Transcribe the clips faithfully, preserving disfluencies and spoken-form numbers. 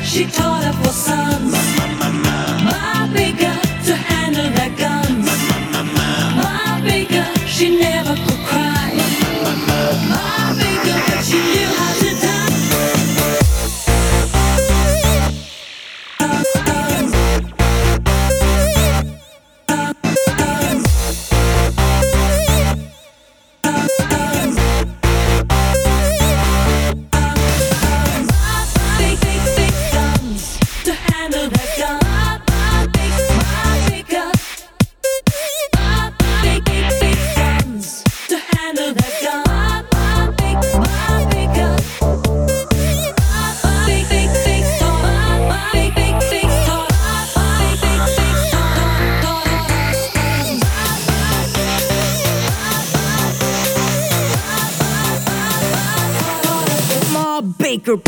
she taught her four sons. My big girl to handle that gun. My big girl, she never could cry. My big girl, but she knew how to dance. Baker.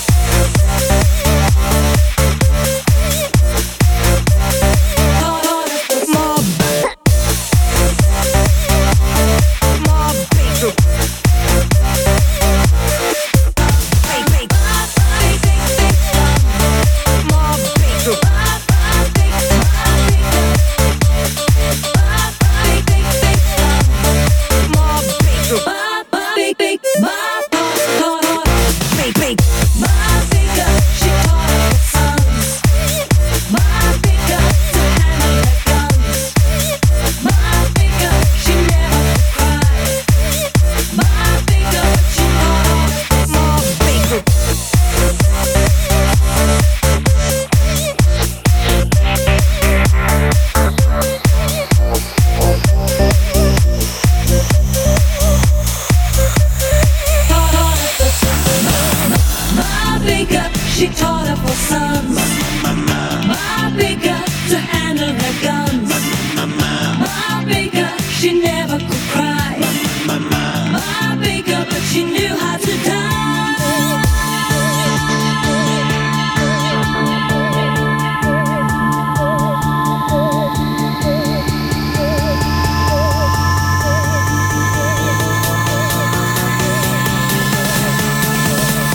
She taught her four sons. My big girl to handle her guns. My big girl, she never could cry. My big girl, but she knew how to dance.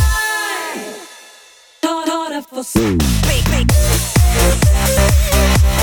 For some.